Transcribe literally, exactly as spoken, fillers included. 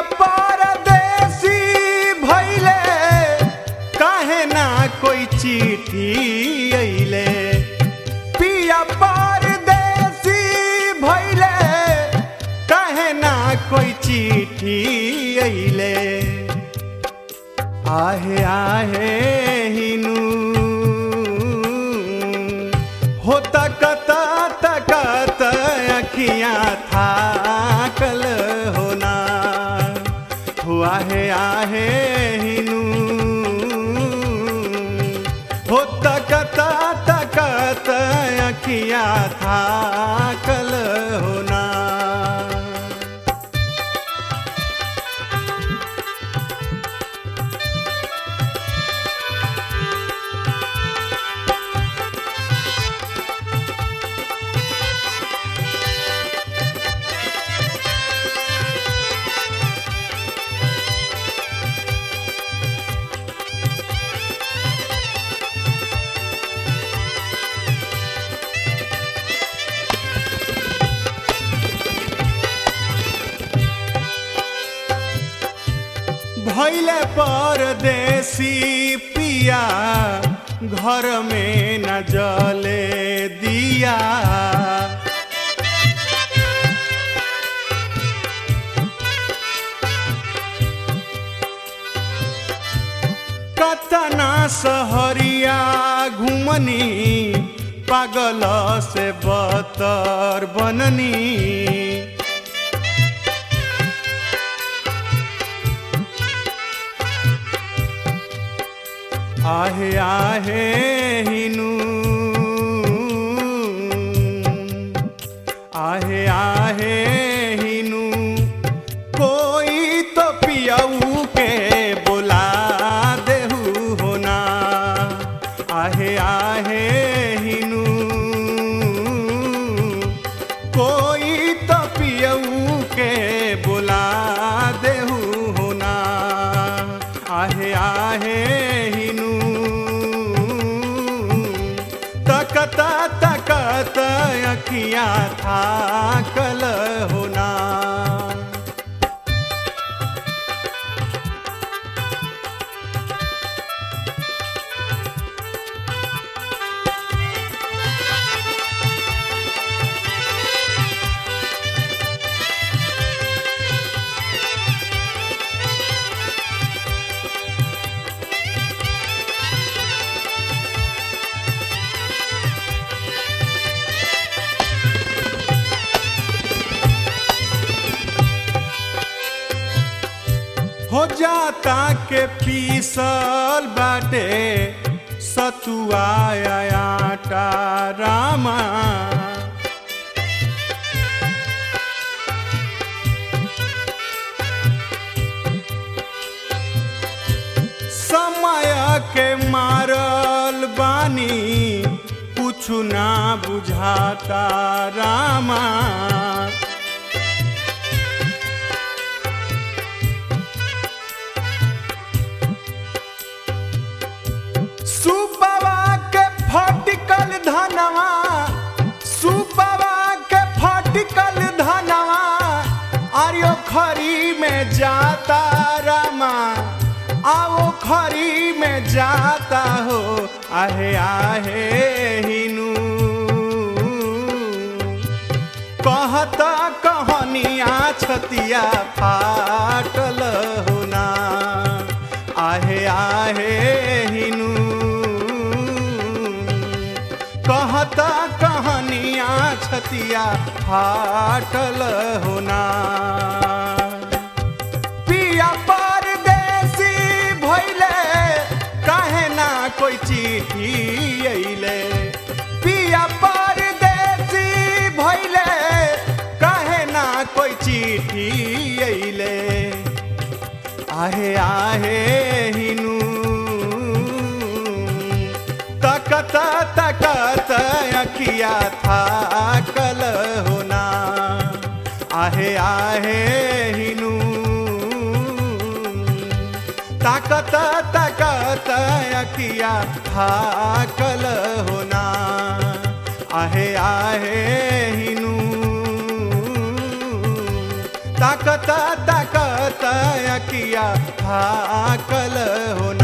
परदेसी भइले काहे ना कोई चिट्ठी अइले पिया परदेसी भइले काहे ना कोई चिट्ठी अइले आहे आहे हिनू हो तकत तकत अखियाँ थाकल होना हो आहे आहे हिनू हो तकत तकत अखियाँ थाकल होना भइले परदेसी पिया घर में न जले दिया कतना सहरिया घुमनी पागल से बतर बननी आहे आहे हिनू आहे आहे हिनू कोई तो पियाऊ के बुला देहू होना आहे आहे हिनू कोई तो पियाऊ के बुला देहू होना आहे आहे तकत तकत अखियाँ थाकल होना हो जाता के पीसल बाटे सतुआ आटा रामा समय के मारल बानी कुछ ना बुझाता रामा सुपवा के फटिकल धनवा सुपवा के फटिकल धनवा आर्यो खरी में जाता रामा आओ खरी में जाता हो आहे आहे हिनू कहता कहानिया छतिया फाटल होना आहे आहे हिनू कहता कहानिया छतिया फाटल होना पिया परदेसी भइले काहे ना कोई चिट्ठी अइले पिया परदेसी भइले काहे ना कोई चिट्ठी अइले आहे आहे हिनू तकत तकत अखिया थाकल होना आहे आहे हिनू ताकत ताकत अखिया थाकल होना आहे आहे हिनू ताकत ताकत ताकत अखिया थाकल हो